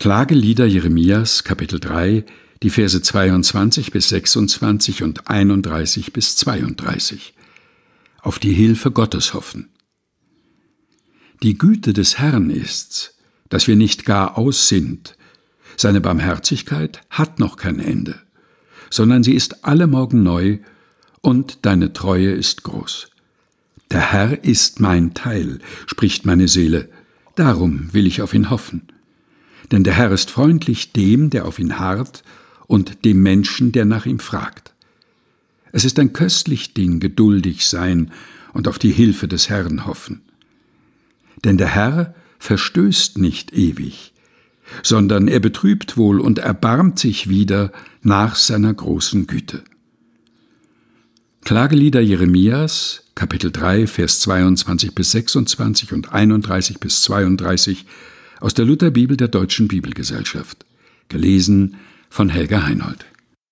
Klagelieder Jeremias, Kapitel 3, die Verse 22 bis 26 und 31 bis 32. Auf die Hilfe Gottes hoffen. Die Güte des Herrn ist's, dass wir nicht gar aus sind. Seine Barmherzigkeit hat noch kein Ende, sondern sie ist alle Morgen neu, und deine Treue ist groß. Der Herr ist mein Teil, spricht meine Seele, darum will ich auf ihn hoffen. Denn der Herr ist freundlich dem, der auf ihn harrt, und dem Menschen, der nach ihm fragt. Es ist ein köstlich Ding, geduldig sein und auf die Hilfe des Herrn hoffen. Denn der Herr verstößt nicht ewig, sondern er betrübt wohl und erbarmt sich wieder nach seiner großen Güte. Klagelieder Jeremias, Kapitel 3, Vers 22 bis 26 und 31 bis 32 aus der Lutherbibel der Deutschen Bibelgesellschaft. Gelesen von Helga Heinold.